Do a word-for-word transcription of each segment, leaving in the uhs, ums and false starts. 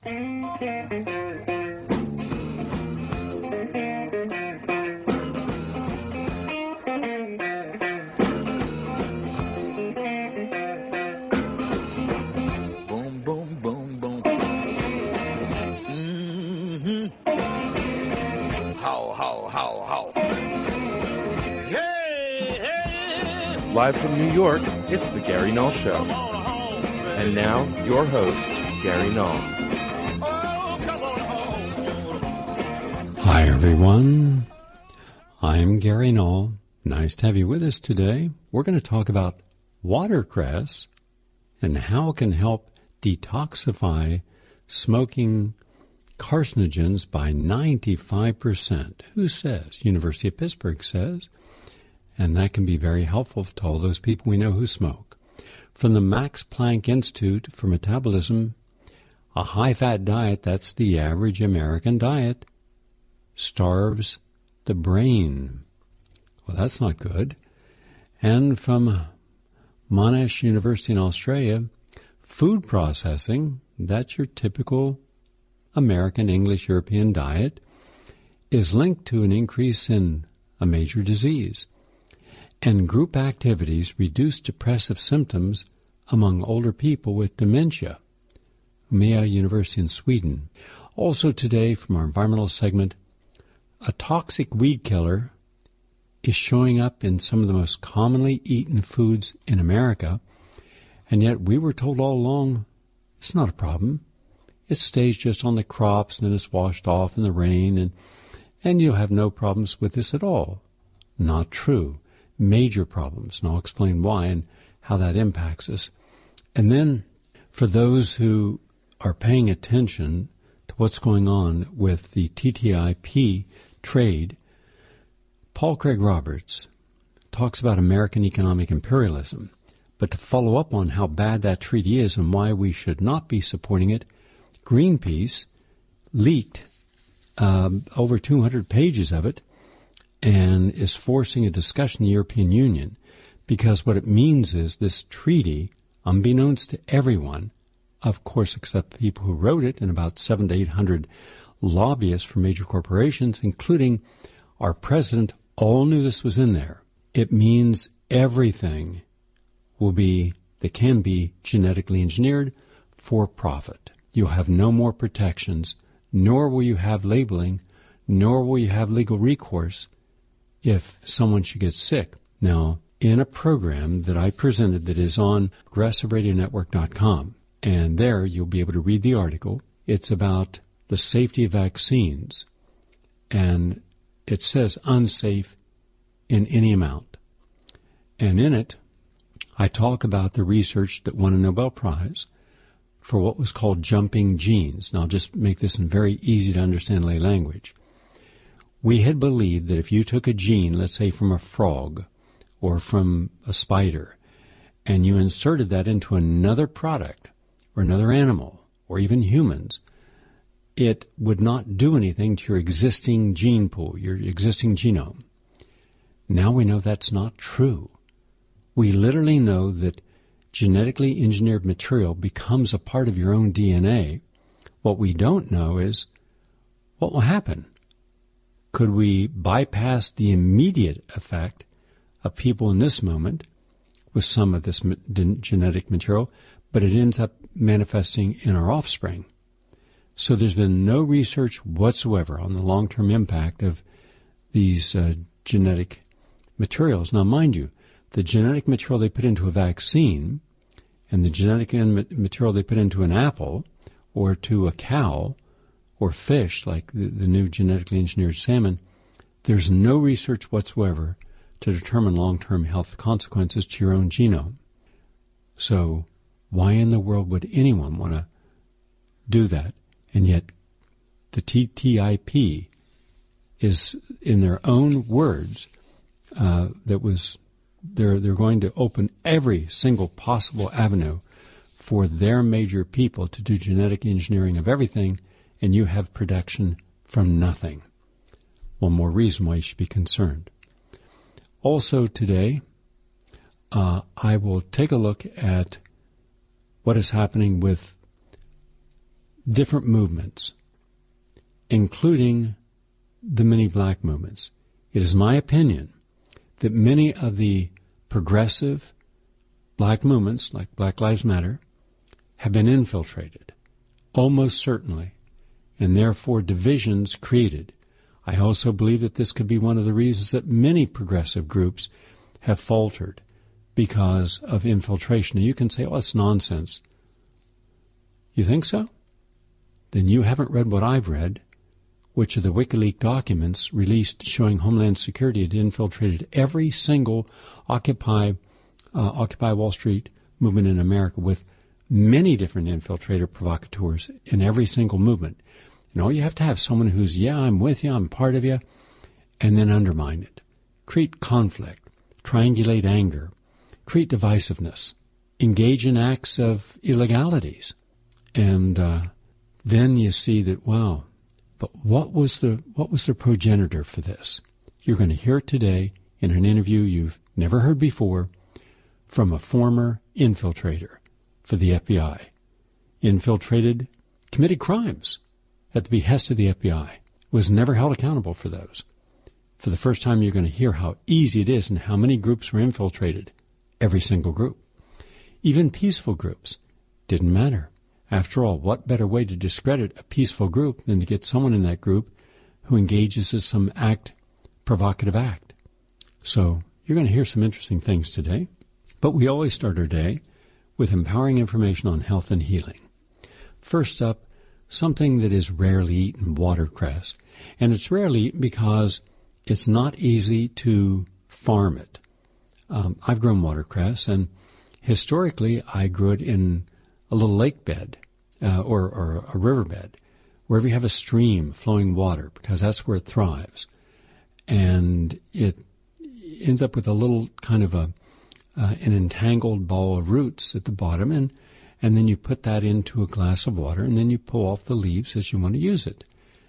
Boom, boom, boom, boom. Mm-hmm. How, how, how, how. Hey, hey. Live from New York, it's the Gary Null Show. Come on home, baby. And now, your host, Gary Null. Oh, come on home. Hi, everyone. I'm Gary Null. Nice to have you with us today. We're going to talk about watercress and how it can help detoxify smoking carcinogens by ninety-five percent. Who says? University of Pittsburgh says. And that can be very helpful to all those people we know who smoke. From the Max Planck Institute for Metabolism, a high-fat diet, that's the average American diet, starves the brain. Well, that's not good. And from Monash University in Australia, food processing, that's your typical American, English, European diet, is linked to an increase in a major disease. And group activities reduce depressive symptoms among older people with dementia. Umeå University in Sweden. Also today, from our environmental segment, a toxic weed killer is showing up in some of the most commonly eaten foods in America, and yet we were told all along it's not a problem. It stays just on the crops and then it's washed off in the rain, and, and you'll have no problems with this at all. Not true. Major problems, and I'll explain why and how that impacts us. And then, for those who are paying attention to what's going on with the T T I P trade, Paul Craig Roberts talks about American economic imperialism. But to follow up on how bad that treaty is and why we should not be supporting it, Greenpeace leaked um, over two hundred pages of it and is forcing a discussion in the European Union, because what it means is this treaty, unbeknownst to everyone, of course except the people who wrote it and about seven to eight hundred lobbyists for major corporations, including our president, all knew this was in there. It means everything will be, that can be genetically engineered for profit. You'll have no more protections, nor will you have labeling, nor will you have legal recourse if someone should get sick. Now, in a program that I presented that is on progressive radio network dot com, and there you'll be able to read the article. It's about the safety of vaccines, and it says unsafe in any amount. And in it, I talk about the research that won a Nobel Prize for what was called jumping genes. Now, I'll just make this in very easy to understand lay language. We had believed that if you took a gene, let's say from a frog or from a spider, and you inserted that into another product or another animal or even humans, it would not do anything to your existing gene pool, your existing genome. Now we know that's not true. We literally know that genetically engineered material becomes a part of your own D N A. What we don't know is what will happen. Could we bypass the immediate effect of people in this moment with some of this genetic material, but it ends up manifesting in our offspring? So there's been no research whatsoever on the long-term impact of these uh, genetic materials. Now, mind you, the genetic material they put into a vaccine and the genetic material they put into an apple or to a cow or fish, like the, the new genetically engineered salmon, there's no research whatsoever to determine long-term health consequences to your own genome. So why in the world would anyone want to do that? And yet the T T I P is, in their own words, uh, that was they're they're going to open every single possible avenue for their major people to do genetic engineering of everything, and you have production from nothing. One more reason why you should be concerned. Also today, uh, I will take a look at what is happening with different movements, including the many black movements. It is my opinion that many of the progressive black movements, like Black Lives Matter, have been infiltrated, almost certainly, and therefore divisions created. I also believe that this could be one of the reasons that many progressive groups have faltered because of infiltration. Now you can say, oh, it's nonsense. You think so? Then you haven't read what I've read, which are the WikiLeaks documents released showing Homeland Security had infiltrated every single Occupy, uh, Occupy Wall Street movement in America with many different infiltrator provocateurs in every single movement. And all you have to have someone who's, yeah, I'm with you, I'm part of you, and then undermine it. Create conflict, triangulate anger, create divisiveness, engage in acts of illegalities. And uh, then you see that, wow, but what was the what was the progenitor for this? You're going to hear it today in an interview you've never heard before from a former infiltrator for the F B I. Infiltrated, committed crimes at the behest of the F B I, was never held accountable for those. For the first time, you're going to hear how easy it is and how many groups were infiltrated. Every single group. Even peaceful groups. Didn't matter. After all, what better way to discredit a peaceful group than to get someone in that group who engages in some act, provocative act? So you're going to hear some interesting things today. But we always start our day with empowering information on health and healing. First up, something that is rarely eaten, watercress. And it's rarely eaten because it's not easy to farm it. Um, I've grown watercress, and historically I grew it in a little lake bed uh, or, or a riverbed, wherever you have a stream flowing water, because that's where it thrives. And it ends up with a little kind of a uh, an entangled ball of roots at the bottom, and and then you put that into a glass of water, and then you pull off the leaves as you want to use it.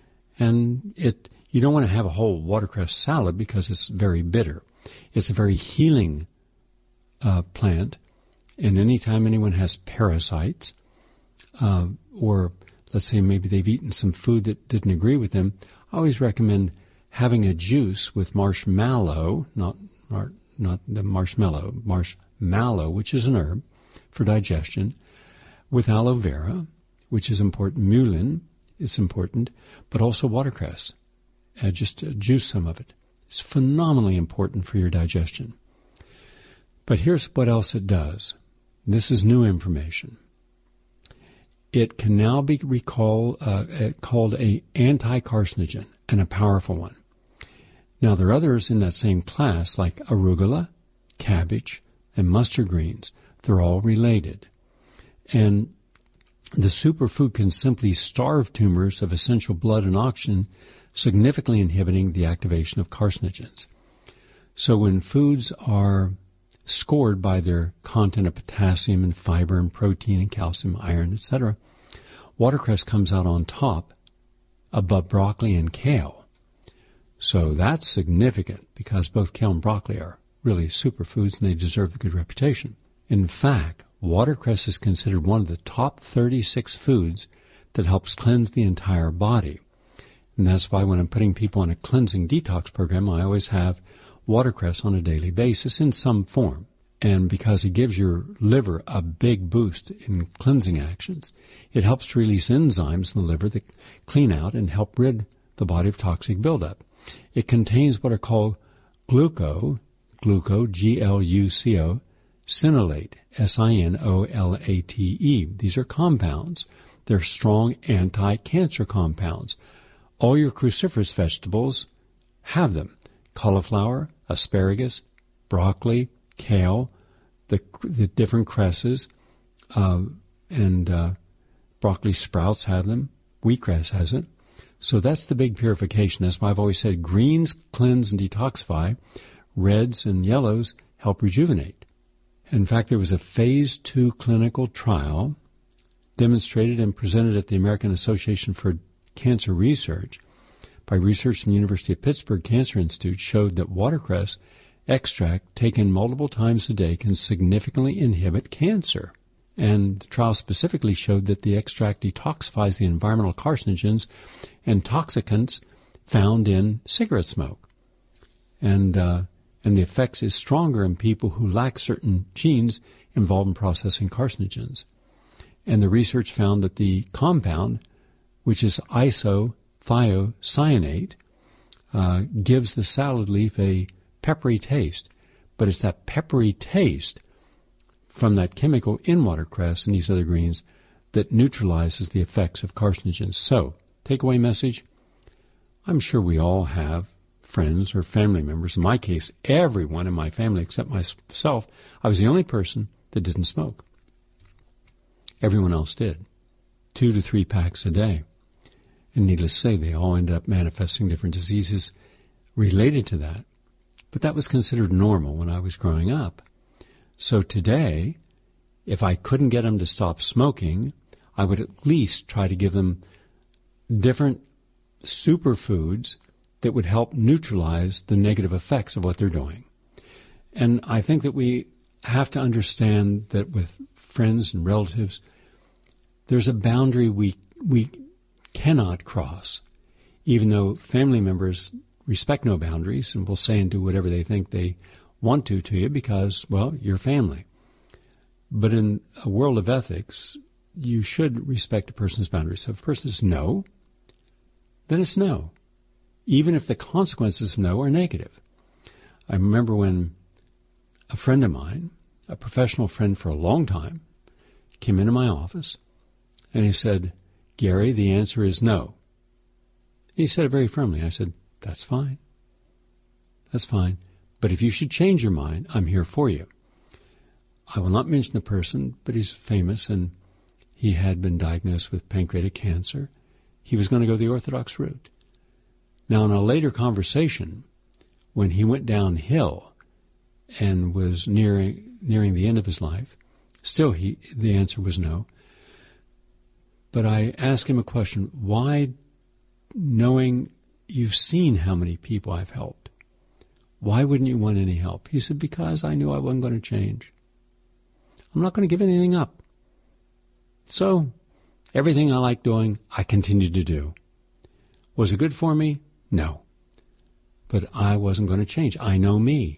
And it you don't want to have a whole watercress salad because it's very bitter. It's a very healing uh, plant, and anytime anyone has parasites, uh, or let's say maybe they've eaten some food that didn't agree with them, I always recommend having a juice with marshmallow, not mar- not the marshmallow, marshmallow, which is an herb for digestion, with aloe vera, which is important, mullein is important, but also watercress. Uh, just uh, juice some of it. It's phenomenally important for your digestion. But here's what else it does. This is new information. It can now be recall, uh, called a anti-carcinogen, and a powerful one. Now, there are others in that same class, like arugula, cabbage, and mustard greens. They're all related. And the superfood can simply starve tumors of essential blood and oxygen, significantly inhibiting the activation of carcinogens. So when foods are scored by their content of potassium and fiber and protein and calcium, iron, et cetera, watercress comes out on top above broccoli and kale. So that's significant because both kale and broccoli are really superfoods and they deserve a good reputation. In fact, watercress is considered one of the top thirty-six foods that helps cleanse the entire body. And that's why when I'm putting people on a cleansing detox program, I always have watercress on a daily basis in some form. And because it gives your liver a big boost in cleansing actions, it helps to release enzymes in the liver that clean out and help rid the body of toxic buildup. It contains what are called gluco, gluco, G L U C O, sinolate, S I N O L A T E. These are compounds. They're strong anti-cancer compounds. All your cruciferous vegetables have them. Cauliflower, asparagus, broccoli, kale, the, the different cresses, uh, and uh, broccoli sprouts have them. Wheatgrass has it. So that's the big purification. That's why I've always said greens cleanse and detoxify. Reds and yellows help rejuvenate. In fact, there was a phase two clinical trial demonstrated and presented at the American Association for Cancer Research by research from the University of Pittsburgh Cancer Institute showed that watercress extract taken multiple times a day can significantly inhibit cancer. And the trial specifically showed that the extract detoxifies the environmental carcinogens and toxicants found in cigarette smoke. And uh, and the effects is stronger in people who lack certain genes involved in processing carcinogens. And the research found that the compound, which is isothiocyanate, uh, gives the salad leaf a peppery taste. But it's that peppery taste from that chemical in watercress and these other greens that neutralizes the effects of carcinogens. So, takeaway message, I'm sure we all have friends or family members. In my case, everyone in my family except myself, I was the only person that didn't smoke. Everyone else did. Two to three packs a day. And needless to say, they all ended up manifesting different diseases related to that. But that was considered normal when I was growing up. So today, if I couldn't get them to stop smoking, I would at least try to give them different superfoods that would help neutralize the negative effects of what they're doing. And I think that we have to understand that with friends and relatives, there's a boundary we we cannot cross, even though family members respect no boundaries and will say and do whatever they think they want to to you because, well, you're family. But in a world of ethics, you should respect a person's boundaries. So if a person says no, then it's no, even if the consequences of no are negative. I remember when a friend of mine, a professional friend for a long time, came into my office and he said, "Gary, the answer is no." He said it very firmly. I said, "That's fine. That's fine. But if you should change your mind, I'm here for you." I will not mention the person, but he's famous, and he had been diagnosed with pancreatic cancer. He was going to go the orthodox route. Now, in a later conversation, when he went downhill and was nearing nearing the end of his life, still he the answer was no. But I asked him a question: why, knowing you've seen how many people I've helped, why wouldn't you want any help? He said, "Because I knew I wasn't going to change. I'm not going to give anything up. So everything I like doing, I continued to do." Was it good for me? No. But I wasn't going to change. I know me.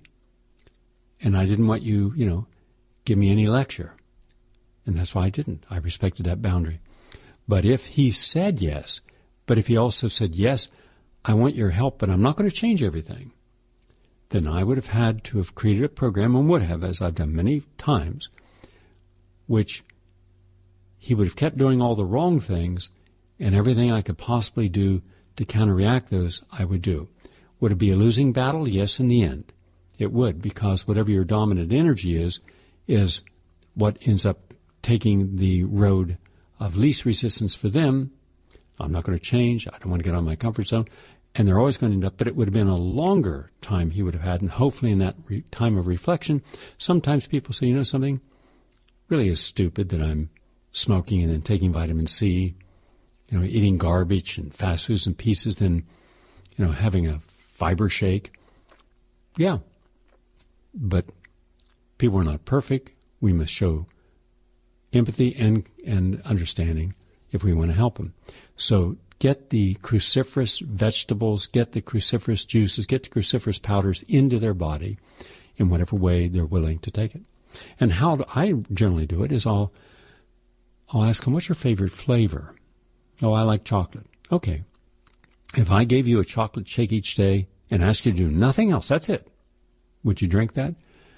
And I didn't want you, you know, give me any lecture. And that's why I didn't. I respected that boundary. But if he said yes, but if he also said, "Yes, I want your help, but I'm not going to change everything," then I would have had to have created a program, and would have, as I've done many times, which he would have kept doing all the wrong things, and everything I could possibly do to counteract those, I would do. Would it be a losing battle? Yes, in the end. It would, because whatever your dominant energy is, is what ends up taking the road of least resistance for them. I'm not going to change. I don't want to get out of my comfort zone. And they're always going to end up, but it would have been a longer time he would have had, and hopefully in that re- time of reflection, sometimes people say, "You know something? Really is stupid that I'm smoking and then taking vitamin C, you know, eating garbage and fast foods and pizzas, then, you know, having a fiber shake." Yeah. But people are not perfect. We must show empathy and, and understanding if we want to help them. So get the cruciferous vegetables, get the cruciferous juices, get the cruciferous powders into their body in whatever way they're willing to take it. And how do I generally do it is I'll, I'll ask them, "What's your favorite flavor?" "Oh, I like chocolate." Okay. If I gave you a chocolate shake each day and asked you to do nothing else, that's it, would you drink that?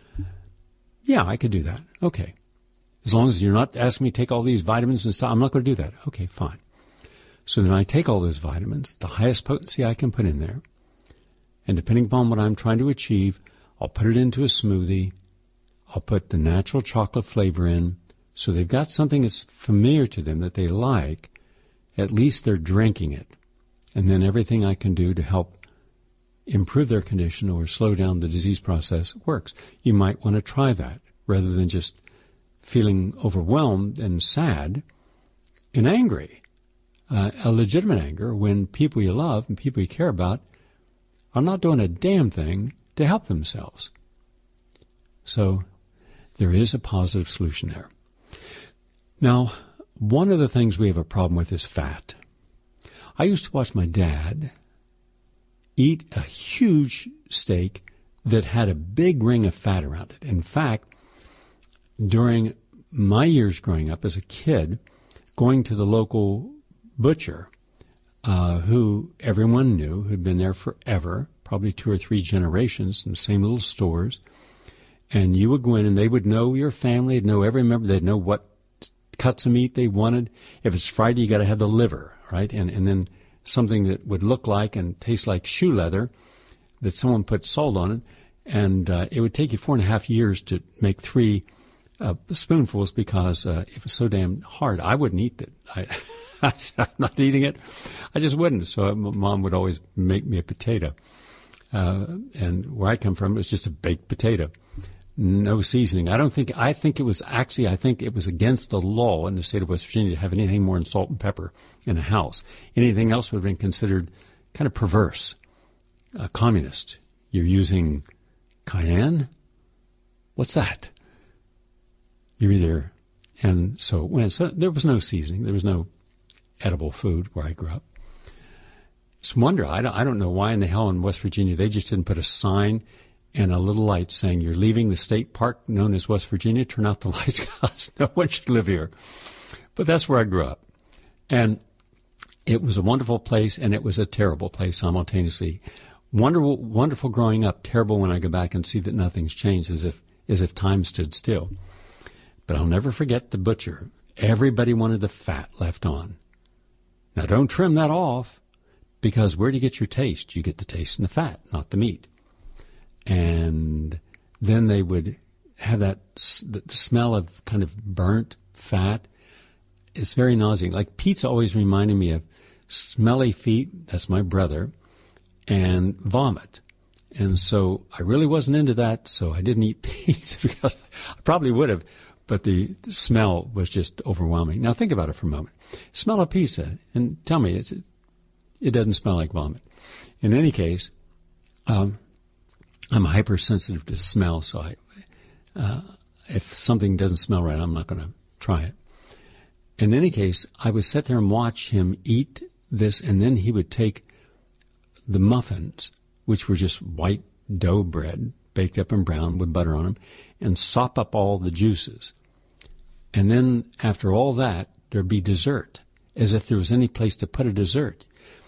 Yeah, I could do that. Okay. As long as you're not asking me to take all these vitamins and stuff, I'm not going to do that. Okay, fine. So then I take all those vitamins, the highest potency I can put in there, and depending upon what I'm trying to achieve, I'll put it into a smoothie. I'll put the natural chocolate flavor in, so they've got something that's familiar to them that they like. At least they're drinking it. And then everything I can do to help improve their condition or slow down the disease process works. You might want to try that rather than just feeling overwhelmed and sad and angry. Uh, a legitimate anger when people you love and people you care about are not doing a damn thing to help themselves. So there is a positive solution there. Now, one of the things we have a problem with is fat. I used to watch my dad eat a huge steak that had a big ring of fat around it. In fact, during my years growing up as a kid, going to the local butcher, uh, who everyone knew, who'd been there forever, probably two or three generations in the same little stores, and you would go in and they would know your family, they'd know every member, they'd know what cuts of meat they wanted. If it's Friday, you got to have the liver, right? And and then something that would look like and taste like shoe leather that someone put salt on it. And uh, it would take you four and a half years to make three uh, spoonfuls because uh, it was so damn hard. I wouldn't eat it. I, I said, I'm not eating it. I just wouldn't. So my mom would always make me a potato. Uh, and where I come from, it was just a baked potato. No seasoning. I don't think, I think it was actually, I think it was against the law in the state of West Virginia to have anything more than salt and pepper in a house. Anything else would have been considered kind of perverse, uh, communist. You're using cayenne? What's that? You're either, and so, when, so there was no seasoning. There was no edible food where I grew up. It's a wonder. I don't, I don't know why in the hell in West Virginia they just didn't put a sign and a little light saying you're leaving the state park known as West Virginia. Turn out the lights because no one should live here. But that's where I grew up. And it was a wonderful place, and it was a terrible place simultaneously. Wonderful, wonderful growing up, terrible when I go back and see that nothing's changed, as if as if time stood still. But I'll never forget the butcher. Everybody wanted the fat left on. Now, don't trim that off, because where do you get your taste? You get the taste in the fat, not the meat. And then they would have that, the smell of kind of burnt fat. It's very nauseating. Like pizza always reminded me of smelly feet, that's my brother, and vomit. And so I really wasn't into that, so I didn't eat pizza because I probably would have, but the smell was just overwhelming. Now think about it for a moment. Smell a pizza and tell me it's, it doesn't smell like vomit. In any case, um, I'm hypersensitive to smell, so I, uh, if something doesn't smell right, I'm not going to try it. In any case, I would sit there and watch him eat this, and then he would take the muffins, which were just white dough bread, baked up and brown with butter on them, and sop up all the juices. And then after all that, there'd be dessert, as if there was any place to put a dessert.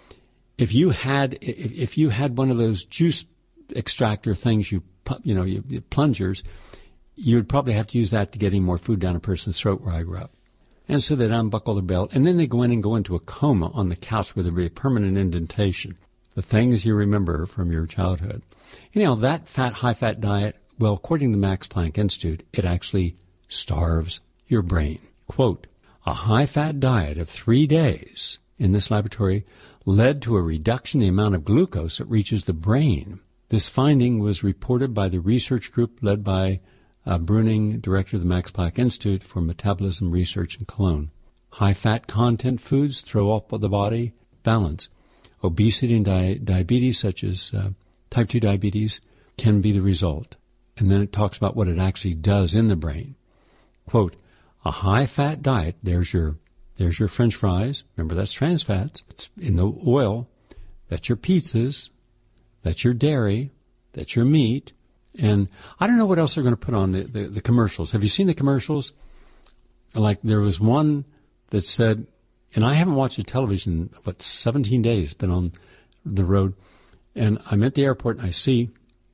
If you had, if, if you had one of those juice extractor things, you you know, you, you plungers, you would probably have to use that to get any more food down a person's throat where I grew up. And so they'd unbuckle the belt, and then they go in and go into a coma on the couch where there'd be a permanent indentation. The things you remember from your childhood. You know, that fat, high-fat diet, well, according to the Max Planck Institute, it actually starves your brain. Quote, a high-fat diet of three days in this laboratory led to a reduction in the amount of glucose that reaches the brain. This finding was reported by the research group led by uh, Bruning, director of the Max Planck Institute for Metabolism Research in Cologne. High-fat content foods throw off the body balance. Obesity and di- diabetes, such as uh, type two diabetes, can be the result. And then it talks about what it actually does in the brain. Quote, a high-fat diet, there's your there's your French fries. Remember, that's trans fats. It's in the oil. That's your pizzas. That's your dairy. That's your meat. And I don't know what else they're going to put on the, the, the commercials. Have you seen the commercials? Like there was one that said, and I haven't watched the television, but seventeen days, been on the road. And I'm at the airport and I see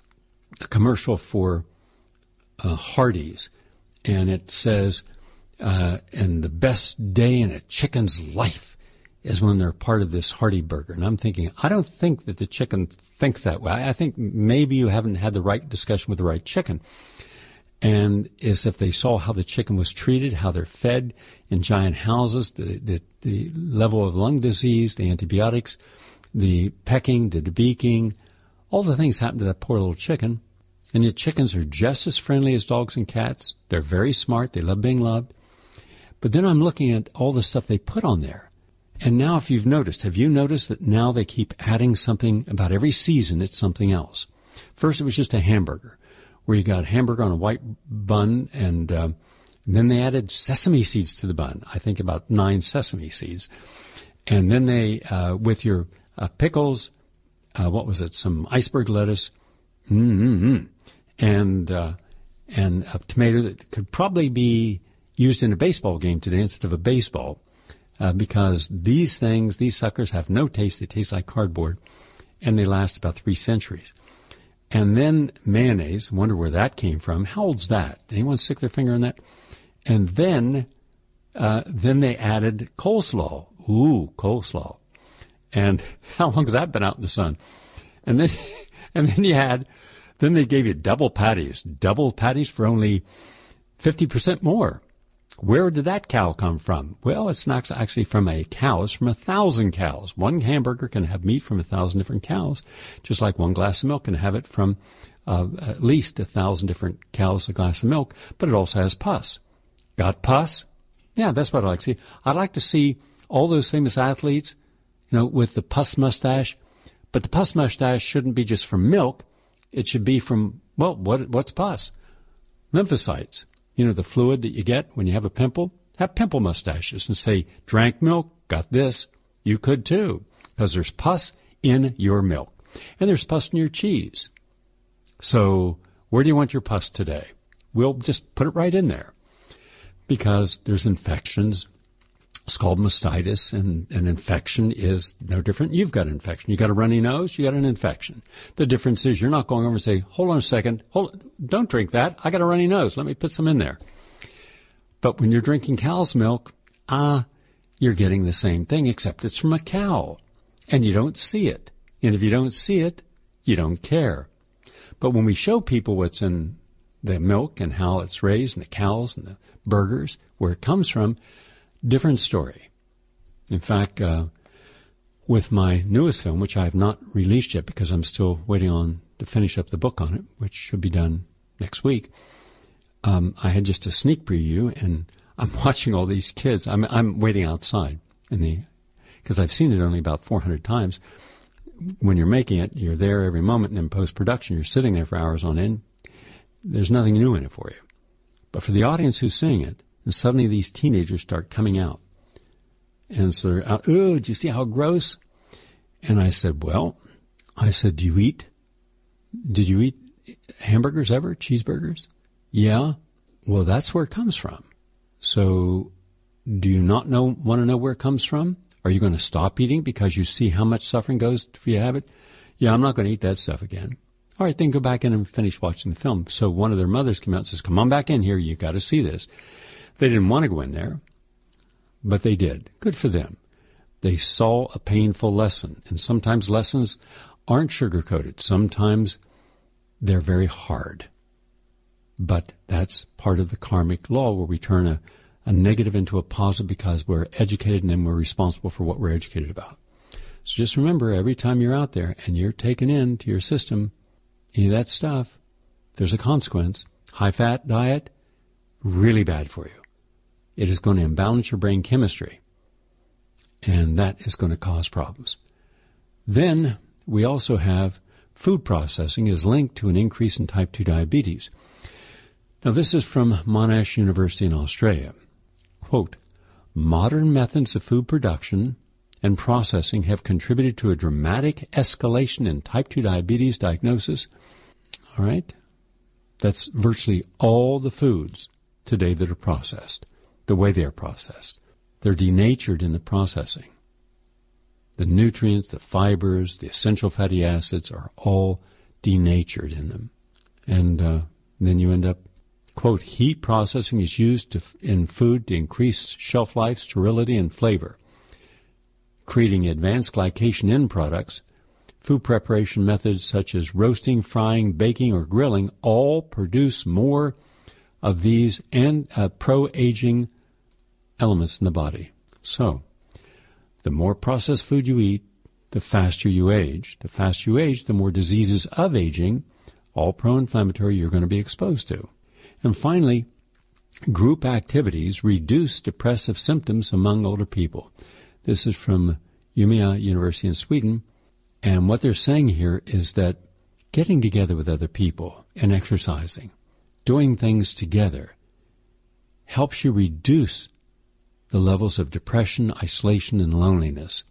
a commercial for uh, Hardee's. And it says, uh, and the best day in a chicken's life is when they're part of this Hardy burger. And I'm thinking, I don't think that the chicken thinks that way. I think maybe you haven't had the right discussion with the right chicken. And as if they saw how the chicken was treated, how they're fed in giant houses, the, the, the level of lung disease, the antibiotics, the pecking, the debeaking, all the things happen to that poor little chicken. And yet chickens are just as friendly as dogs and cats. They're very smart. They love being loved. But then I'm looking at all the stuff they put on there. And now if you've noticed, have you noticed that now they keep adding something about every season, it's something else? First it was just a hamburger, where you got hamburger on a white bun and uh, And then they added sesame seeds to the bun. I think about nine sesame seeds. And then they, uh, with your uh, pickles, uh, what was it? Some iceberg lettuce, mm-hmm, and uh, and a tomato that could probably be used in a baseball game today instead of a baseball, uh, because these things, these suckers have no taste. They taste like cardboard, and they last about three centuries. And then mayonnaise. Wonder where that came from. How old's that? Anyone stick their finger in that? And then, uh, then they added coleslaw. Ooh, coleslaw. And how long has that been out in the sun? And then, and then you had, then they gave you double patties, double patties for only fifty percent more. Where did that cow come from? Well, it's not actually from a cow. It's from a thousand cows. One hamburger can have meat from a thousand different cows, just like one glass of milk can have it from uh, at least a thousand different cows, a glass of milk, but it also has pus. Got pus? Yeah, that's what I like to see. I'd like to see all those famous athletes, you know, with the pus mustache. But the pus mustache shouldn't be just from milk. It should be from, well, what what's pus? Lymphocytes. You know, the fluid that you get when you have a pimple. Have pimple mustaches and say, drank milk, got this. You could too, because there's pus in your milk. And there's pus in your cheese. So where do you want your pus today? We'll just put it right in there. Because there's infections. It's called mastitis, and an infection is no different. You've got an infection. You got a runny nose, you got an infection. The difference is you're not going over and say, hold on a second, hold, don't drink that. I got a runny nose. Let me put some in there. But when you're drinking cow's milk, ah, you're getting the same thing, except it's from a cow. And you don't see it. And if you don't see it, you don't care. But when we show people what's in the milk and how it's raised and the cows and the burgers, where it comes from, different story. In fact, uh, with my newest film, which I have not released yet because I'm still waiting on to finish up the book on it, which should be done next week, um, I had just a sneak preview, and I'm watching all these kids. I'm I'm waiting outside in the because I've seen it only about four hundred times. When you're making it, you're there every moment, and in post-production, you're sitting there for hours on end. There's nothing new in it for you. But for the audience who's seeing it, and suddenly these teenagers start coming out. And so they're out, oh, did you see how gross? And I said, well, I said, do you eat, did you eat hamburgers ever, cheeseburgers? Yeah. Well, that's where it comes from. So do you not know, want to know where it comes from? Are you going to stop eating because you see how much suffering goes for your habit? Yeah, I'm not going to eat that stuff again. All right, then go back in and finish watching the film. So one of their mothers came out and says, come on back in here. You got to see this. They didn't want to go in there, but they did. Good for them. They saw a painful lesson. And sometimes lessons aren't sugar-coated. Sometimes they're very hard. But that's part of the karmic law where we turn a, a negative into a positive because we're educated and then we're responsible for what we're educated about. So just remember, every time you're out there and you're taking into your system any of that stuff, there's a consequence. High-fat diet, really bad for you. It is going to imbalance your brain chemistry, and that is going to cause problems. Then we also have food processing is linked to an increase in type two diabetes. Now, this is from Monash University in Australia. Quote, modern methods of food production and processing have contributed to a dramatic escalation in type two diabetes diagnosis. All right? That's virtually all the foods today that are processed. The way they are processed. They're denatured in the processing. The nutrients, the fibers, the essential fatty acids are all denatured in them. And uh, then you end up, quote, heat processing is used to, in food to increase shelf life, sterility, and flavor. Creating advanced glycation end products, food preparation methods such as roasting, frying, baking, or grilling all produce more of these and uh, pro-aging elements in the body. So, the more processed food you eat, the faster you age. The faster you age, the more diseases of aging, all pro-inflammatory, you're going to be exposed to. And finally, group activities reduce depressive symptoms among older people. This is from Umeå University in Sweden. And what they're saying here is that getting together with other people and exercising, doing things together, helps you reduce the levels of depression, isolation, and loneliness.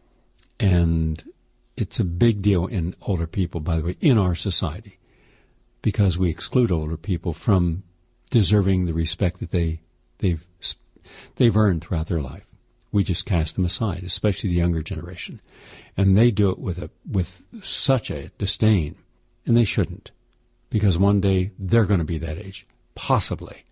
And it's a big deal in older people, by the way, in our society, because we exclude older people from deserving the respect that they, they've, they've earned throughout their life. We just cast them aside, especially the younger generation. And they do it with a with such a disdain, and they shouldn't, because one day they're going to be that age, possibly.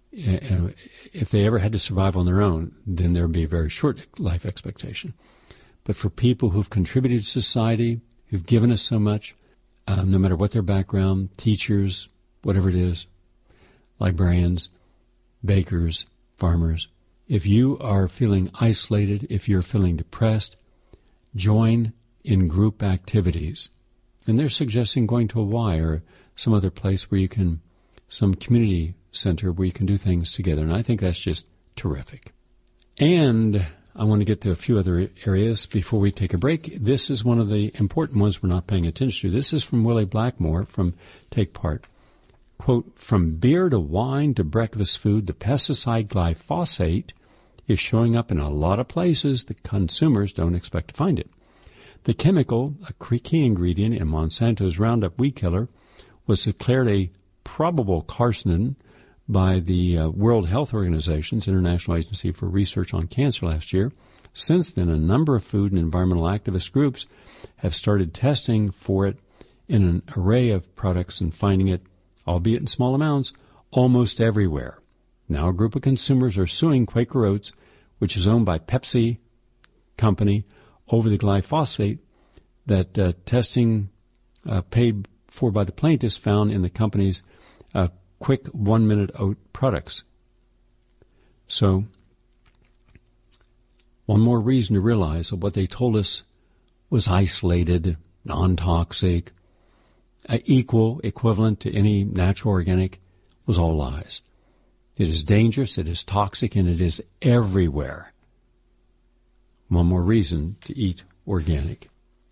If they ever had to survive on their own, then there would be a very short life expectation. But for people who've contributed to society, who've given us so much, um, no matter what their background, teachers, whatever it is, librarians, bakers, farmers, if you are feeling isolated, if you're feeling depressed, join in group activities. And they're suggesting going to a Y or some other place where you can, some community center where you can do things together. And I think that's just terrific. And I want to get to a few other areas before we take a break. This is one of the important ones we're not paying attention to. This is from Willie Blackmore from Take Part. Quote, from beer to wine to breakfast food, the pesticide glyphosate is showing up in a lot of places that consumers don't expect to find it. The chemical, a key ingredient in Monsanto's Roundup weed killer, was declared a probable carcinogen by the uh, World Health Organization's International Agency for Research on Cancer last year. Since then, a number of food and environmental activist groups have started testing for it in an array of products and finding it, albeit in small amounts, almost everywhere. Now a group of consumers are suing Quaker Oats, which is owned by Pepsi Company, over the glyphosate that uh, testing uh, paid for by the plaintiffs found in the company's uh, quick one-minute oat products. So, one more reason to realize that what they told us was isolated, non-toxic, uh, equal, equivalent to any natural organic, was all lies. It is dangerous, it is toxic, and it is everywhere. One more reason to eat organic.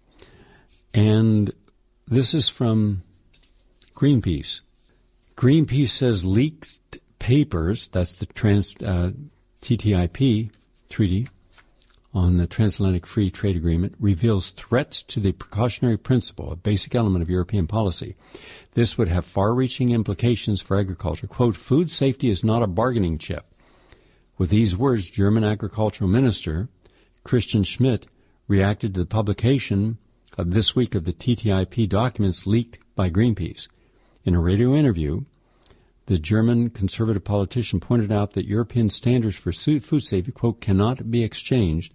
And this is from Greenpeace. Greenpeace says leaked papers, that's the trans, uh, T T I P treaty on the Transatlantic Free Trade Agreement, reveals threats to the precautionary principle, a basic element of European policy. This would have far-reaching implications for agriculture. Quote, food safety is not a bargaining chip. With these words, German agricultural minister Christian Schmidt reacted to the publication of this week of the T T I P documents leaked by Greenpeace. In a radio interview, the German conservative politician pointed out that European standards for food safety, quote, cannot be exchanged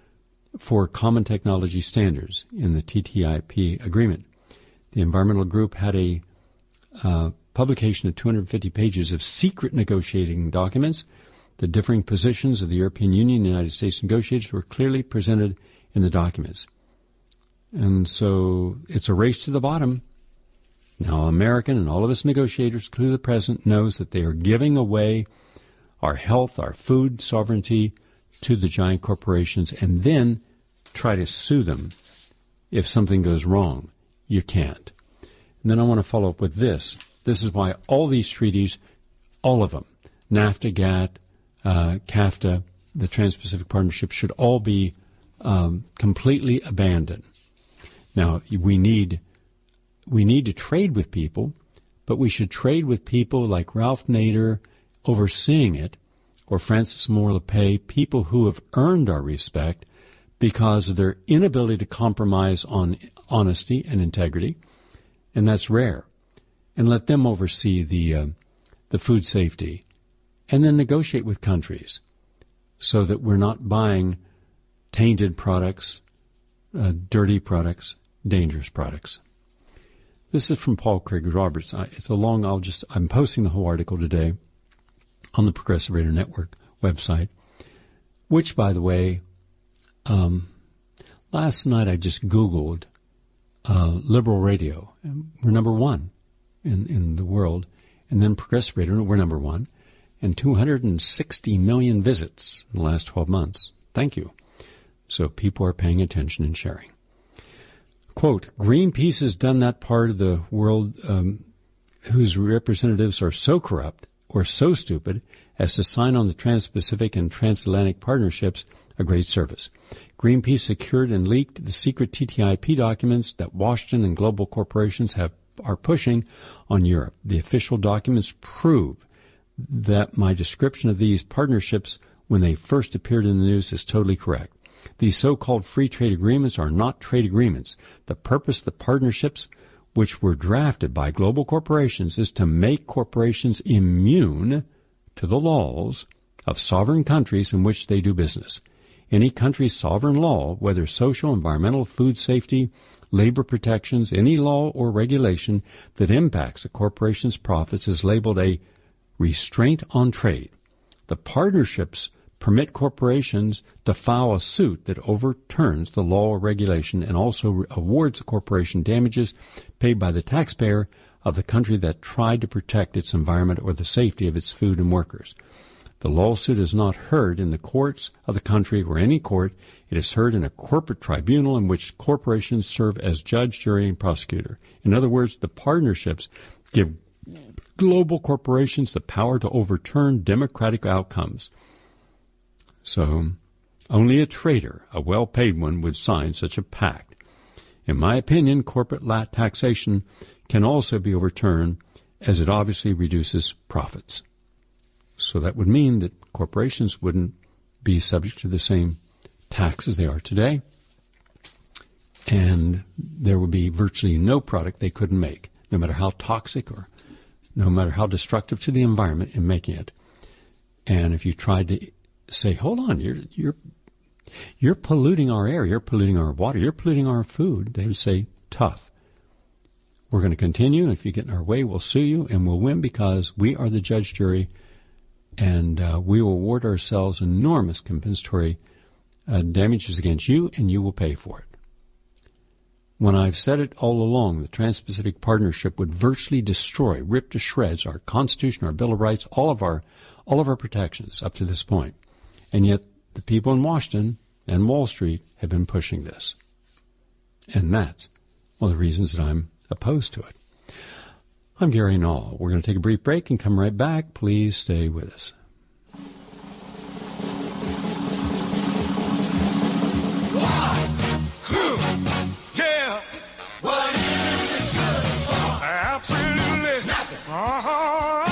for common technology standards in the T T I P agreement. The environmental group had a uh, publication of two hundred fifty pages of secret negotiating documents. The differing positions of the European Union and the United States negotiators were clearly presented in the documents. And so it's a race to the bottom. Now, American and all of us negotiators, including the President, knows that they are giving away our health, our food sovereignty to the giant corporations, and then try to sue them if something goes wrong. You can't. And then I want to follow up with this. This is why all these treaties, all of them, NAFTA, GATT, uh, CAFTA, the Trans-Pacific Partnership, should all be um, completely abandoned. Now, we need we need to trade with people, but we should trade with people like Ralph Nader overseeing it, or Francis Moore Lepay, people who have earned our respect because of their inability to compromise on honesty and integrity, and that's rare. And let them oversee the uh, the food safety, and then negotiate with countries so that we're not buying tainted products, uh, dirty products, dangerous products. This is from Paul Craig Roberts. It's a long, I'll just, I'm posting the whole article today on the Progressive Radio Network website, which, by the way, um, last night I just Googled uh, liberal radio. We're number one in, in the world. And then Progressive Radio, we're number one. And two hundred sixty million visits in the last twelve months. Thank you. So people are paying attention and sharing. Quote, Greenpeace has done that part of the world um, whose representatives are so corrupt or so stupid as to sign on the Trans-Pacific and Transatlantic Partnerships a great service. Greenpeace secured and leaked the secret T T I P documents that Washington and global corporations have are pushing on Europe. The official documents prove that my description of these partnerships when they first appeared in the news is totally correct. These so-called free trade agreements are not trade agreements. The purpose of the partnerships, which were drafted by global corporations, is to make corporations immune to the laws of sovereign countries in which they do business. Any country's sovereign law, whether social, environmental, food safety, labor protections, any law or regulation that impacts a corporation's profits is labeled a restraint on trade. The partnerships permit corporations to file a suit that overturns the law or regulation and also awards the corporation damages paid by the taxpayer of the country that tried to protect its environment or the safety of its food and workers. The lawsuit is not heard in the courts of the country or any court. It is heard in a corporate tribunal in which corporations serve as judge, jury, and prosecutor. In other words, the partnerships give global corporations the power to overturn democratic outcomes. So, only a traitor, a well-paid one, would sign such a pact. In my opinion, corporate taxation can also be overturned as it obviously reduces profits. So that would mean that corporations wouldn't be subject to the same tax as they are today, and there would be virtually no product they couldn't make, no matter how toxic or no matter how destructive to the environment in making it. And if you tried to say, hold on, you're you're you're polluting our air, you're polluting our water, you're polluting our food, they would say, tough. We're going to continue, and if you get in our way, we'll sue you, and we'll win because we are the judge, jury, and uh, we will award ourselves enormous compensatory uh, damages against you, and you will pay for it. When I've said it all along, the Trans-Pacific Partnership would virtually destroy, rip to shreds our Constitution, our Bill of Rights, all of our all of our protections up to this point. And yet the people in Washington and Wall Street have been pushing this. And that's one of the reasons that I'm opposed to it. I'm Gary Null. We're going to take a brief break and come right back. Please stay with us. Yeah. What is it good for? Absolutely nothing. Uh-huh.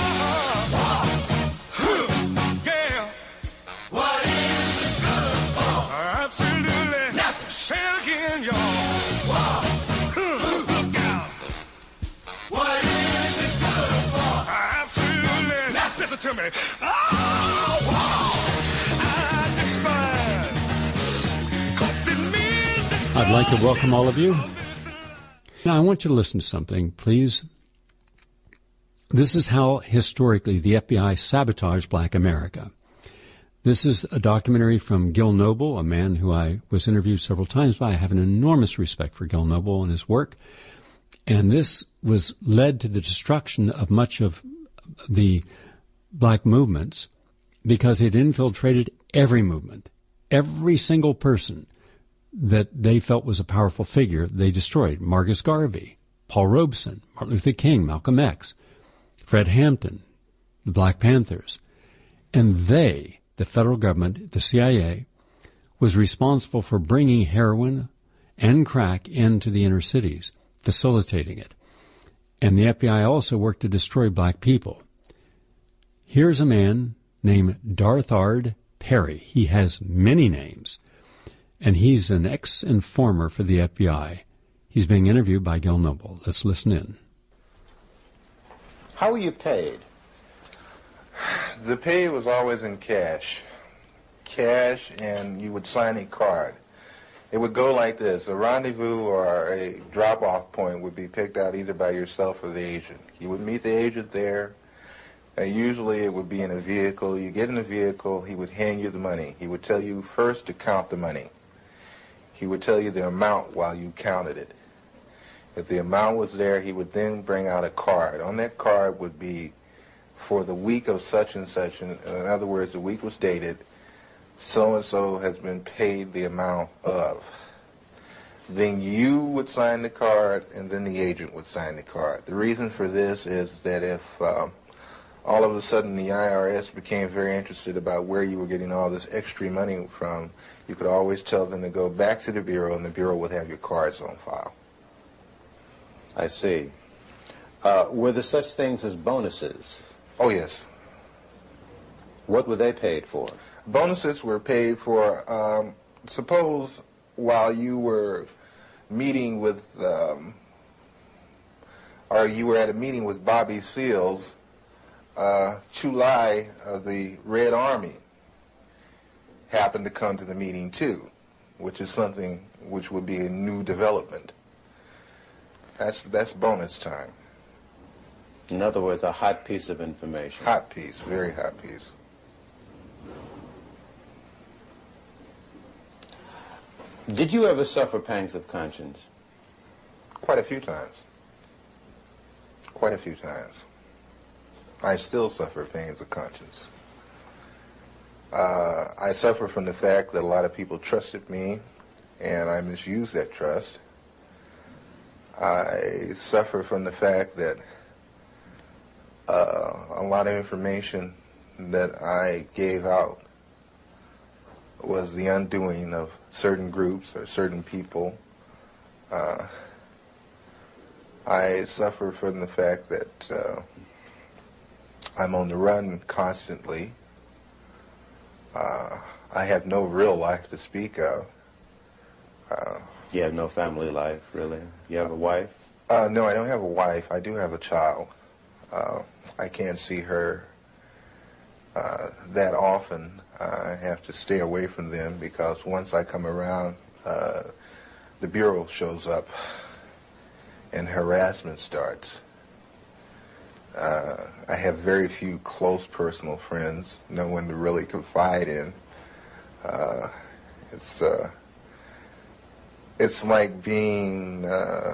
Yeah. What is it good for? Absolutely nothing. Say it again, y'all. Look out. What is it good for? Absolutely nothing. Listen to me. Oh, I despise. 'Cause it means this. I'd like to welcome all of you. Now, I want you to listen to something, please. This is how, historically, the F B I sabotaged Black America. This is a documentary from Gil Noble, a man who I was interviewed several times by. I have an enormous respect for Gil Noble and his work. And this was led to the destruction of much of the black movements because it infiltrated every movement. Every single person that they felt was a powerful figure, they destroyed. Marcus Garvey, Paul Robeson, Martin Luther King, Malcolm X, Fred Hampton, the Black Panthers. And they, the federal government, the C I A, was responsible for bringing heroin and crack into the inner cities, facilitating it. And the F B I also worked to destroy black people. Here's a man named Darthard Perry. He has many names, and he's an ex-informer for the F B I. He's being interviewed by Gil Noble. Let's listen in. How were you paid? The pay was always in cash. Cash, and you would sign a card. It would go like this. A rendezvous or a drop-off point would be picked out either by yourself or the agent. You would meet the agent there. Uh, usually it would be in a vehicle. You get in the vehicle, he would hand you the money. He would tell you first to count the money. He would tell you the amount while you counted it. If the amount was there, he would then bring out a card. On that card would be for the week of such and such. In, in other words, the week was dated. So-and-so has been paid the amount of. Then you would sign the card, and then the agent would sign the card. The reason for this is that if um, all of a sudden the I R S became very interested about where you were getting all this extra money from, you could always tell them to go back to the Bureau, and the Bureau would have your cards on file. I see. Uh, were there such things as bonuses? Oh, yes. What were they paid for? Bonuses were paid for, um, suppose while you were meeting with, um, or you were at a meeting with Bobby Seals, uh, Chulai of the Red Army happened to come to the meeting too, which is something which would be a new development. That's, that's bonus time. In other words, a hot piece of information. Hot piece, very hot piece. Did you ever suffer pangs of conscience? Quite a few times. Quite a few times. I still suffer pains of conscience. Uh, I suffer from the fact that a lot of people trusted me, and I misused that trust. I suffer from the fact that uh, a lot of information that I gave out was the undoing of certain groups or certain people. Uh, I suffer from the fact that uh, I'm on the run constantly. Uh, I have no real life to speak of. Uh, you have no family life, really? You have a wife? Uh, no, I don't have a wife. I do have a child. Uh, I can't see her uh, that often. I have to stay away from them because once I come around, uh, the Bureau shows up and harassment starts. Uh, I have very few close personal friends, no one to really confide in. Uh, it's uh, it's like being uh,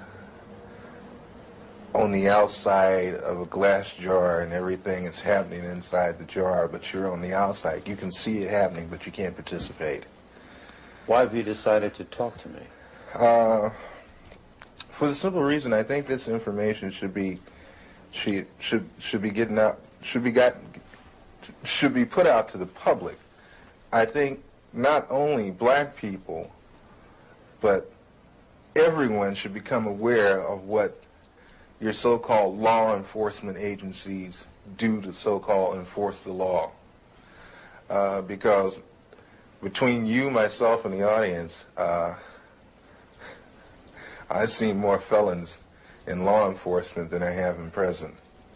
on the outside of a glass jar and everything is happening inside the jar, but you're on the outside. You can see it happening, but you can't participate. Why have you decided to talk to me? Uh, for the simple reason, I think this information should be should should should be getting out should be got should be put out to the public. I think not only black people, but everyone should become aware of what your so-called law enforcement agencies do to so-called enforce the law. Uh, because between you, myself, and the audience, uh, I've seen more felons in law enforcement than I have in prison.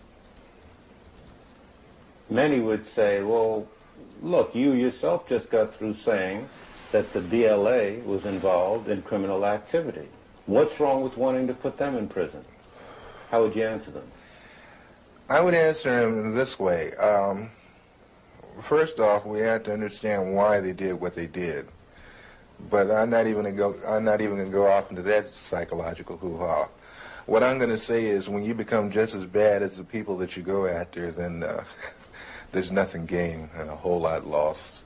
Many would say, well, look, you yourself just got through saying that the B L A was involved in criminal activity. What's wrong with wanting to put them in prison? How would you answer them? I would answer them this way. Um, first off, we have to understand why they did what they did. But I'm not even gonna go. I'm not even gonna go off into that psychological hoo-ha. What I'm gonna say is, when you become just as bad as the people that you go after, then uh, there's nothing gained and a whole lot lost.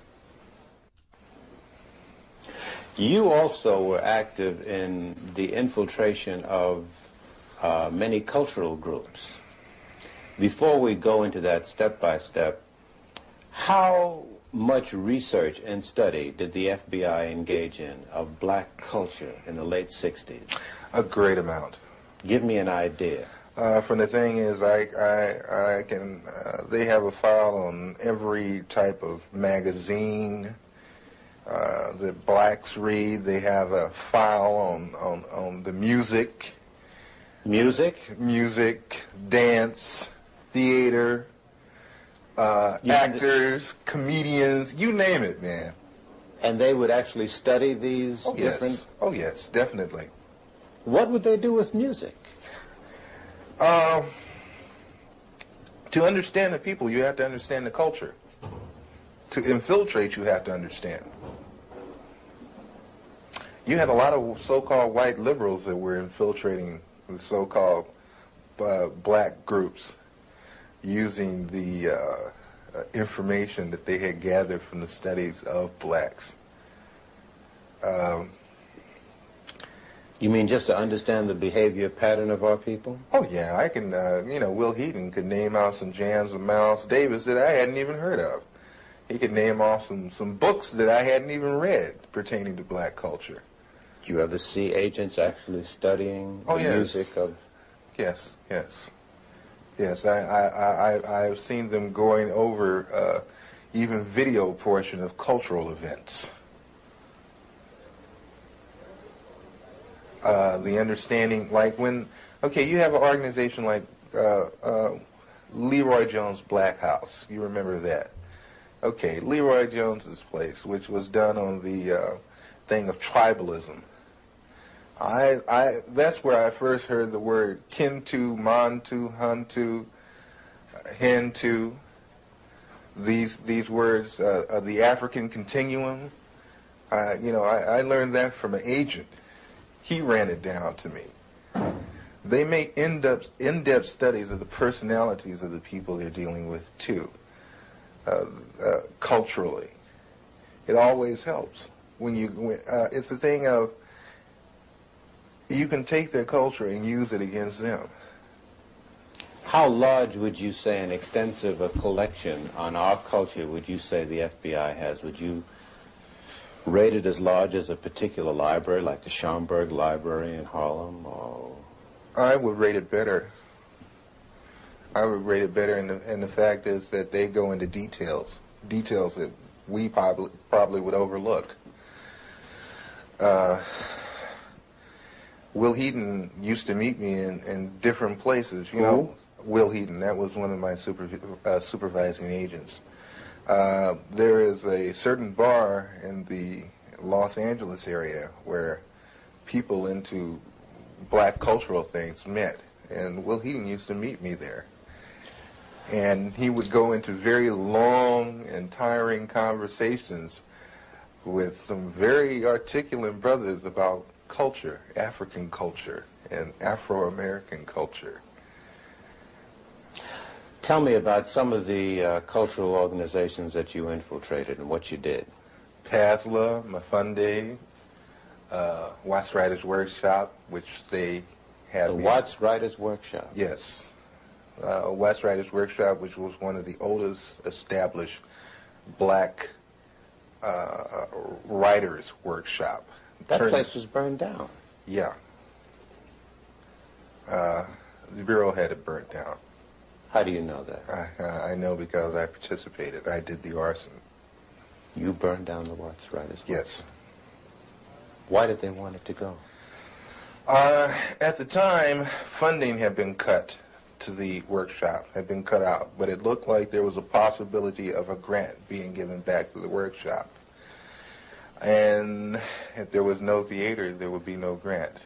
You also were active in the infiltration of uh, many cultural groups. Before we go into that step by step, how much research and study did the F B I engage in of black culture in the late sixties? A great amount. Give me an idea. Uh, from the thing is, I, I, I can, uh, they have a file on every type of magazine uh, that blacks read. They have a file on, on, on the music. Music? Music, dance, theater, uh, You- actors, comedians, you name it, man. And they would actually study these Oh, different... yes. Oh, yes, definitely. What would they do with music? Um, to understand the people, you have to understand the culture. To infiltrate, you have to understand. You had a lot of so-called white liberals that were infiltrating the so-called uh, black groups using the uh, uh, information that they had gathered from the studies of blacks. Um, You mean just to understand the behavior pattern of our people? Oh, yeah, I can, uh, you know, Will Heaton could name out some jams of Miles Davis that I hadn't even heard of. He could name off some, some books that I hadn't even read pertaining to black culture. Did you ever see agents actually studying Oh, the yes. music of... Yes, yes. Yes, I, I, I, I've seen them going over uh, even video portion of cultural events. Uh, the understanding, like when, okay, you have an organization like uh, uh, Leroy Jones Black House. You remember that? Okay, Leroy Jones's place, which was done on the uh, thing of tribalism. I, I, that's where I first heard the word Kintu, Mantu, Huntu, Hintu. These these words uh, of the African continuum. Uh, you know, I, I learned that from an agent. He ran it down to me. They make in-depth, in-depth studies of the personalities of the people they're dealing with, too, uh, uh, culturally. It always helps. When you, when, uh, it's a thing of, you can take their culture and use it against them. How large would you say an extensive a collection on our culture would you say the F B I has? Would you rate it as large as a particular library, like the Schomburg Library in Harlem? Or I would rate it better. I would rate it better, and the, and the fact is that they go into details, details that we probably, probably would overlook. Uh, Will Heaton used to meet me in, in different places. You Who? know, Will Heaton, that was one of my super, uh, supervising agents. Uh, there is a certain bar in the Los Angeles area where people into black cultural things met, and Will Heaton used to meet me there. And he would go into very long and tiring conversations with some very articulate brothers about culture, African culture, and Afro-American culture. tell me about some of the uh, cultural organizations that you infiltrated and what you did. PASLA, Mafunde, uh, Watts Writers Workshop, which they had. The me- Watts Writers Workshop. Yes. Uh, Watts Writers Workshop, which was one of the oldest established black uh, writers workshop. That Turned- place was burned down. Yeah. Uh, the Bureau had it burnt down. How do you know that? I, uh, I know because I participated. I did the arson. You burned down the Watts Writers Workshop? Yes. Why did they want it to go? Uh, at the time, funding had been cut to the workshop, had been cut out, but it looked like there was a possibility of a grant being given back to the workshop. And if there was no theater, there would be no grant.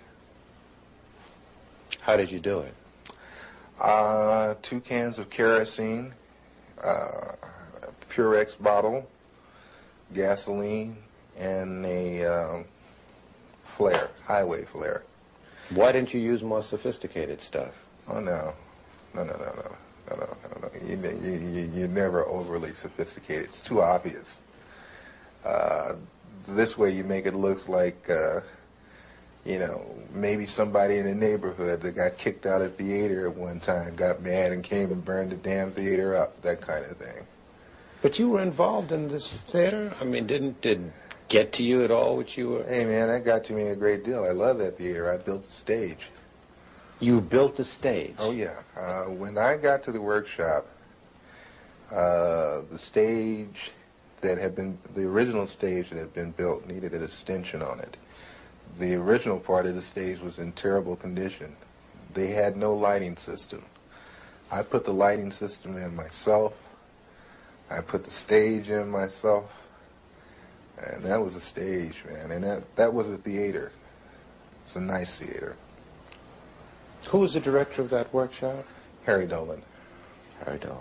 How did you do it? Uh, two cans of kerosene, uh, a Purex bottle, gasoline, and a um, flare, highway flare. Why didn't you use more sophisticated stuff? Oh, no. No, no, no, no. No, no, no, no. You, you, you, you're never overly sophisticated. It's too obvious. Uh, this way you make it look like, uh, you know, maybe somebody in the neighborhood that got kicked out of theater at one time got mad and came and burned the damn theater up, that kind of thing. But you were involved in this theater? I mean, didn't it get to you at all what you were... Hey, man, that got to me a great deal. I love that theater. I built the stage. You built the stage? Oh, yeah. Uh, when I got to the workshop, uh, the stage that had been, the original stage that had been built needed an extension on it. The original part of the stage was in terrible condition. They had no lighting system. I put the lighting system in myself. I put the stage in myself. And that was a stage, man. And that, that was a theater. It's a nice theater. Who was the director of that workshop? Harry Dolan. Harry Dolan.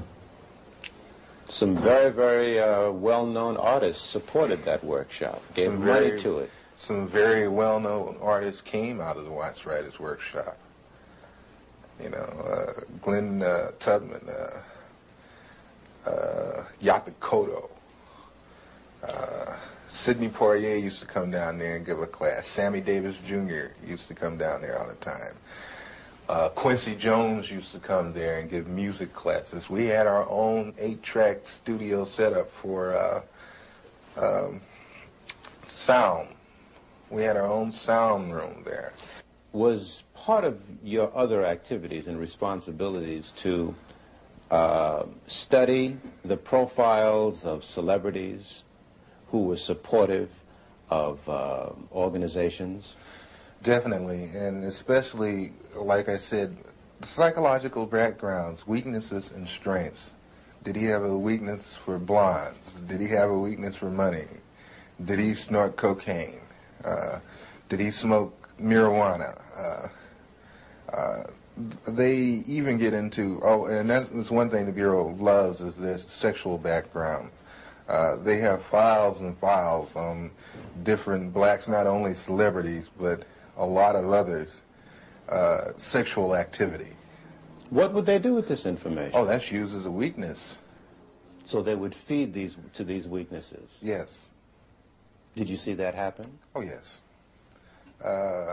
Some very, very uh, well-known artists supported that workshop, gave Some money very- to it. Some very well-known artists came out of the Watts Writers Workshop. You know, uh, Glenn uh, Tubman, uh, uh, Yaphet Kotto, uh, Sidney Poitier used to come down there and give a class. Sammy Davis Junior used to come down there all the time. Uh, Quincy Jones used to come there and give music classes. We had our own eight-track studio setup for uh, um, sound. We had our own sound room there. Was part of your other activities and responsibilities to uh, study the profiles of celebrities who were supportive of uh, organizations? Definitely, and especially, like I said, psychological backgrounds, weaknesses and strengths. Did he have a weakness for blondes? Did he have a weakness for money? Did he snort cocaine? Uh, did he smoke marijuana? Uh, uh, they even get into, oh, and that's one thing the Bureau loves is their sexual background. Uh, they have files and files on different blacks, not only celebrities, but a lot of others, uh, sexual activity. What would they do with this information? Oh, that's used as a weakness. So they would feed these to these weaknesses? Yes. Did you see that happen? Oh, yes. Uh,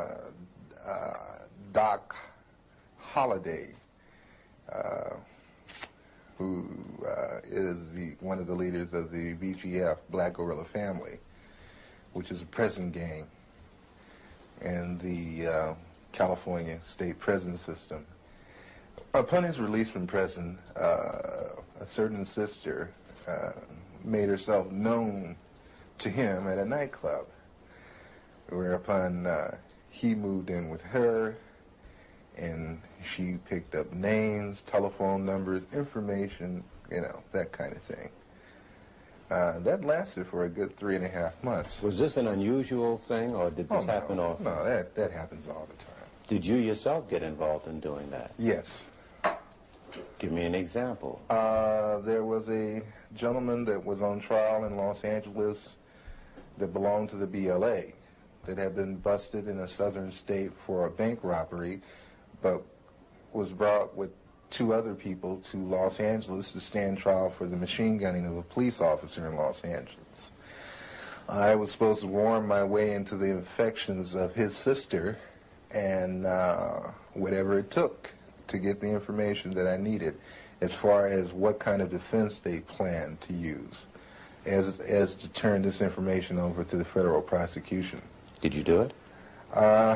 uh, Doc Holliday, uh, who uh, is the, one of the leaders of the B G F, Black Gorilla Family, which is a prison gang in the uh, California state prison system. Upon his release from prison, uh, a certain sister uh, made herself known to him at a nightclub, whereupon uh, he moved in with her, and she picked up names, telephone numbers, information, you know, that kind of thing. Uh, that lasted for a good three and a half months. Was this an unusual thing, or did this oh, no, happen often? No, that, that happens all the time. Did you yourself get involved in doing that? Yes. Give me an example. Uh, there was a gentleman that was on trial in Los Angeles that belonged to the B L A that had been busted in a southern state for a bank robbery, but was brought with two other people to Los Angeles to stand trial for the machine gunning of a police officer in Los Angeles. I was supposed to worm my way into the affections of his sister and uh, whatever it took to get the information that I needed as far as what kind of defense they planned to use as, as to turn this information over to the federal prosecution. Did you do it? Uh,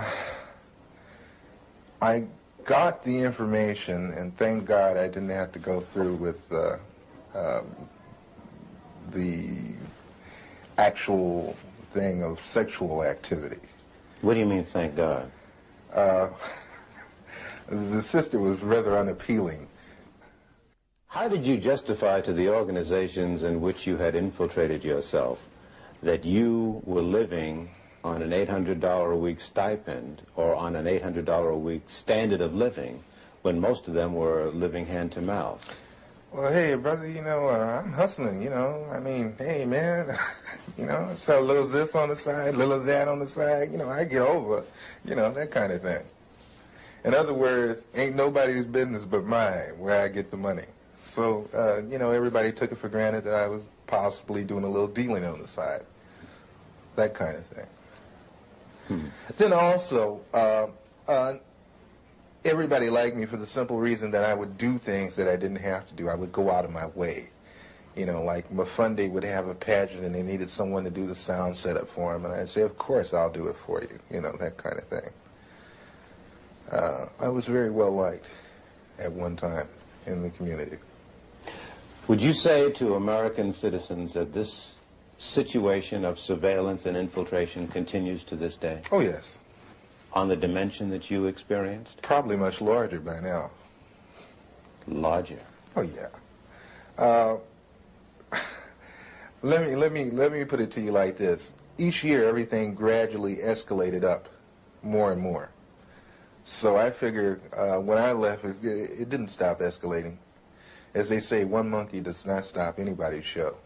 I got the information, and thank God I didn't have to go through with uh, um, the actual thing of sexual activity. What do you mean, thank God? Uh, the sister was rather unappealing. How did you justify to the organizations in which you had infiltrated yourself that you were living on an eight hundred dollars a week stipend or on an eight hundred dollars a week standard of living when most of them were living hand to mouth? Well, hey, brother, you know, uh, I'm hustling, you know. I mean, hey, man, you know, sell a little this on the side, a little of that on the side. You know, I get over, you know, that kind of thing. In other words, ain't nobody's business but mine where I get the money. So, uh, you know, everybody took it for granted that I was possibly doing a little dealing on the side. That kind of thing. Hmm. Then also, uh, uh, everybody liked me for the simple reason that I would do things that I didn't have to do. I would go out of my way. You know, like Mafunde would have a pageant and they needed someone to do the sound setup for him, and I'd say, of course, I'll do it for you. You know, that kind of thing. Uh, I was very well liked at one time in the community. Would you say to American citizens that this situation of surveillance and infiltration continues to this day? Oh, yes. On the dimension that you experienced? Probably much larger by now. Larger? Oh, yeah. Uh, let me let me let me put it to you like this. Each year, everything gradually escalated up more and more. So I figure uh, when I left, it, it didn't stop escalating. As they say, one monkey does not stop anybody's show.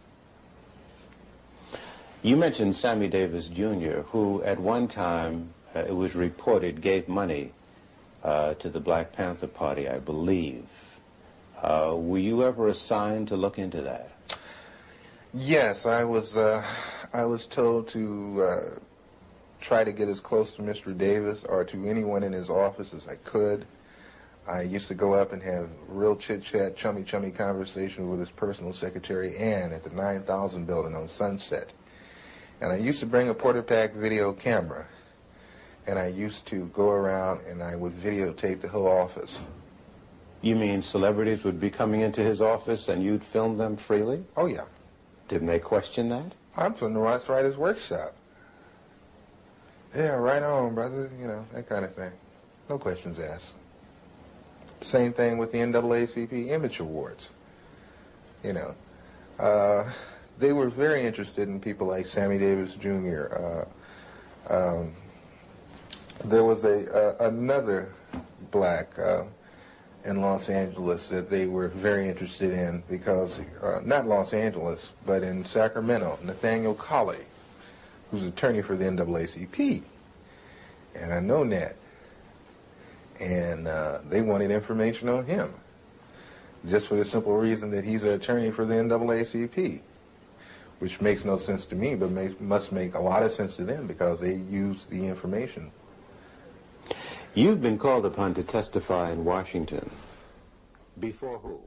You mentioned Sammy Davis Junior, who at one time, uh, it was reported, gave money uh, to the Black Panther Party, I believe. Uh, were you ever assigned to look into that? Yes, I was. Uh, I was told to uh, try to get as close to Mister Davis or to anyone in his office as I could. I used to go up and have real chit-chat, chummy-chummy conversation with his personal secretary, Ann, at the nine thousand building on Sunset. And I used to bring a Portapak video camera, and I used to go around and I would videotape the whole office. You mean celebrities would be coming into his office and you'd film them freely? Oh, yeah. Didn't they question that? I'm from the Ross Writers Workshop. Yeah, right on, brother, you know, that kind of thing. No questions asked. Same thing with the N double A C P Image Awards. You know, uh, they were very interested in people like Sammy Davis Junior Uh, um, there was a uh, another black uh, in Los Angeles that they were very interested in because, uh, not Los Angeles, but in Sacramento, Nathaniel Colley, who's attorney for the N double A C P. And I know Nat. And uh, they wanted information on him, just for the simple reason that he's an attorney for the N double A C P, which makes no sense to me, but may, must make a lot of sense to them because they use the information. You've been called upon to testify in Washington. Before who?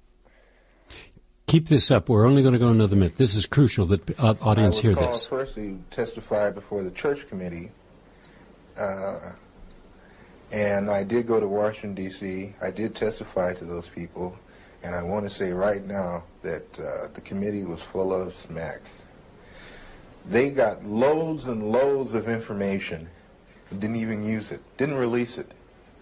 Keep this up. We're only going to go another minute. This is crucial that uh, audience hear this. I was called first to testify before the church committee. Uh, And I did go to Washington, D C I did testify to those people. And I want to say right now that uh, the committee was full of smack. They got loads and loads of information and didn't even use it, didn't release it.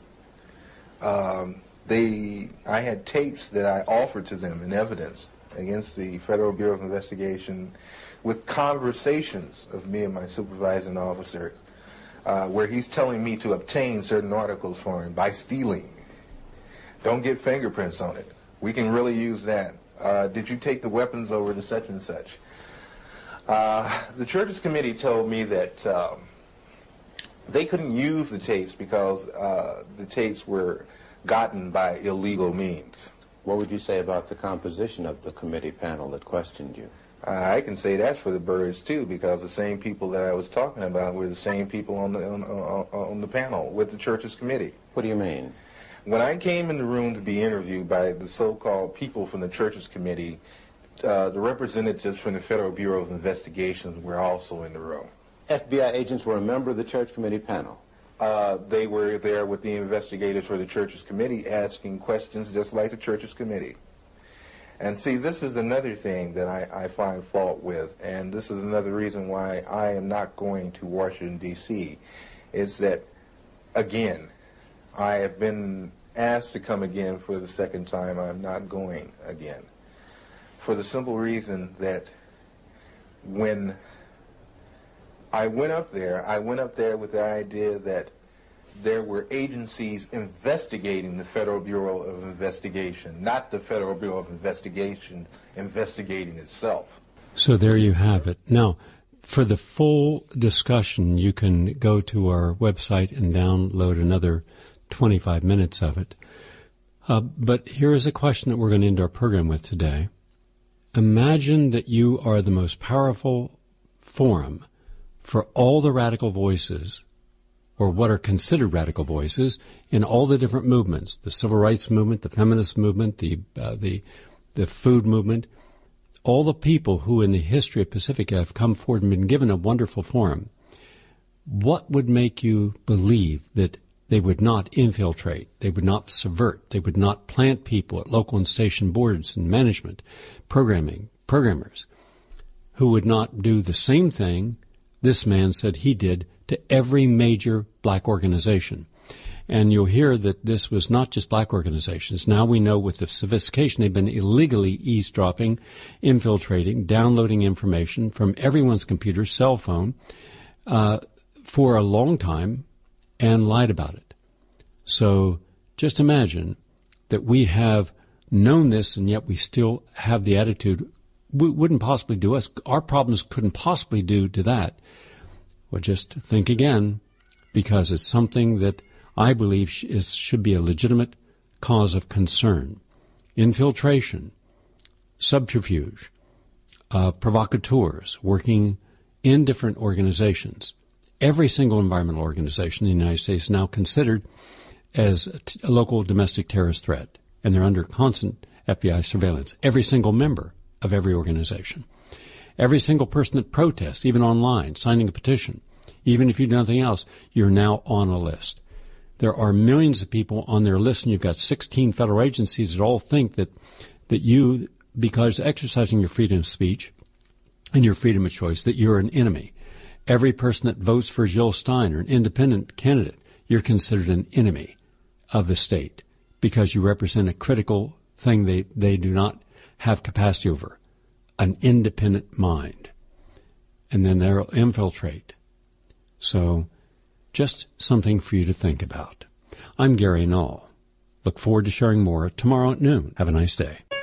Um, they, I had tapes that I offered to them in evidence against the Federal Bureau of Investigation with conversations of me and my supervising officers. Uh, where he's telling me to obtain certain articles for him by stealing. Don't get fingerprints on it. We can really use that. Uh, did you take the weapons over to such and such? Uh, the church's committee told me that um, they couldn't use the tapes because uh, the tapes were gotten by illegal means. What would you say about the composition of the committee panel that questioned you? I can say that's for the birds too, because the same people that I was talking about were the same people on the on, on, on the panel with the church's committee. What do you mean? When I came in the room to be interviewed by the so-called people from the church's committee, uh, the representatives from the Federal Bureau of Investigations were also in the room. F B I agents were a member of the church committee panel. Uh, they were there with the investigators for the church's committee asking questions just like the church's committee. And see, this is another thing that I, I find fault with, and this is another reason why I am not going to Washington, D C, is that, again, I have been asked to come again for the second time. I'm not going again. For the simple reason that when I went up there, I went up there with the idea that there were agencies investigating the Federal Bureau of Investigation, not the Federal Bureau of Investigation investigating itself. So there you have it. Now, for the full discussion, you can go to our website and download another twenty-five minutes of it. Uh, but here is a question that we're going to end our program with today. Imagine that you are the most powerful forum for all the radical voices, or what are considered radical voices, in all the different movements, the civil rights movement, the feminist movement, the uh, the the food movement, all the people who in the history of Pacifica have come forward and been given a wonderful forum. What would make you believe that they would not infiltrate, they would not subvert, they would not plant people at local and station boards and management, programming, programmers, who would not do the same thing this man said he did to every major black organization? And you'll hear that this was not just black organizations. Now we know with the sophistication, they've been illegally eavesdropping, infiltrating, downloading information from everyone's computer, cell phone, uh, for a long time, and lied about it. So just imagine that we have known this, and yet we still have the attitude, we wouldn't possibly do us. Our problems couldn't possibly do to that. Well, just think again, because it's something that I believe is, should be a legitimate cause of concern. Infiltration, subterfuge, uh, provocateurs working in different organizations. Every single environmental organization in the United States is now considered as a, t- a local domestic terrorist threat, and they're under constant F B I surveillance. Every single member of every organization. Every single person that protests, even online, signing a petition, even if you do nothing else, you're now on a list. There are millions of people on their list, and you've got sixteen federal agencies that all think that, that you, because exercising your freedom of speech and your freedom of choice, that you're an enemy. Every person that votes for Jill Stein or an independent candidate, you're considered an enemy of the state because you represent a critical thing they, they do not have capacity over, an independent mind. And then they'll infiltrate. So just something for you to think about. I'm Gary Null. Look forward to sharing more tomorrow at noon. Have a nice day.